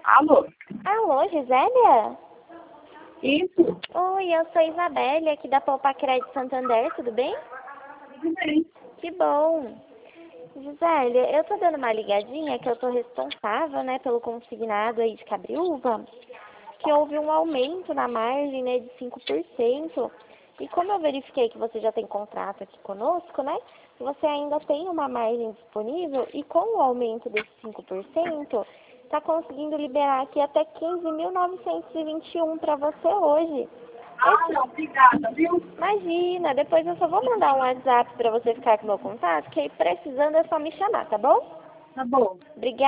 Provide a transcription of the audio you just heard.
Alô? Alô, Gisélia? Isso? Oi, eu sou Isabelle, aqui da Poupa Crédito Santander, tudo bem? Tudo bem. Que bom. Gisélia, eu tô dando uma ligadinha que eu tô responsável, né, pelo consignado aí de Cabriúva, que houve um aumento na margem, né, de 5%. E como eu verifiquei que você já tem contrato aqui conosco, né, você ainda tem uma margem disponível e com o aumento desses 5%, está conseguindo liberar aqui até 15.921 para você hoje. Não, obrigada, viu? Imagina, depois eu só vou mandar um WhatsApp para você ficar com o meu contato, que aí precisando é só me chamar, tá bom? Tá bom. Obrigada.